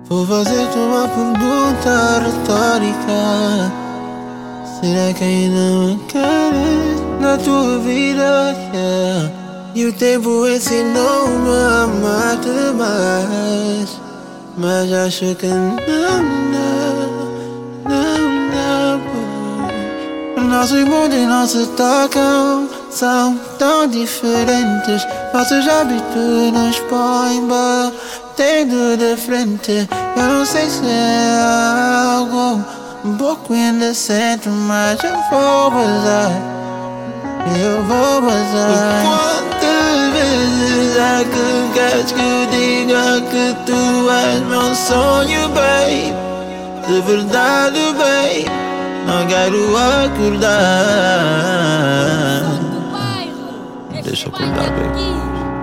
Vou fazer-te uma pergunta retórica. Será que ainda me queres na tua vida? Yeah. E o tempo ensinou-me a amar-te mais, mas acho que não dá, pois nossos mundos não se tocam, são tão diferentes. Nossos hábitos nos põem batendo de frente. Eu não sei se é algo um pouco indecente, mas eu vou bazar. Quantas vezes é que queres que eu diga que tu és meu sonho, babe? De verdade, babe, não quero acordar. Deixa eu acordar, babe.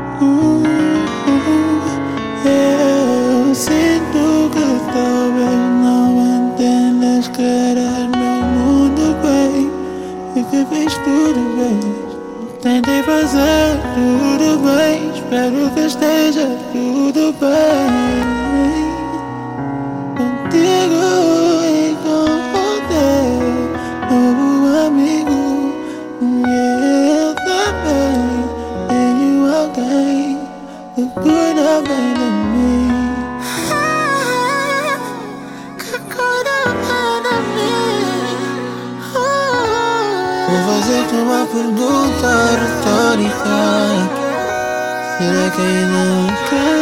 Eu sinto que talvez não entendas que eras meu mundo, babe, e que fiz tudo bem. Tentei fazer tudo bem, espero que esteja tudo bem contigo e com o teu novo amigo. E eu também tenho alguém que cuida bem de mim. Vou fazer-te uma pergunta retórica. Será que ainda me queres?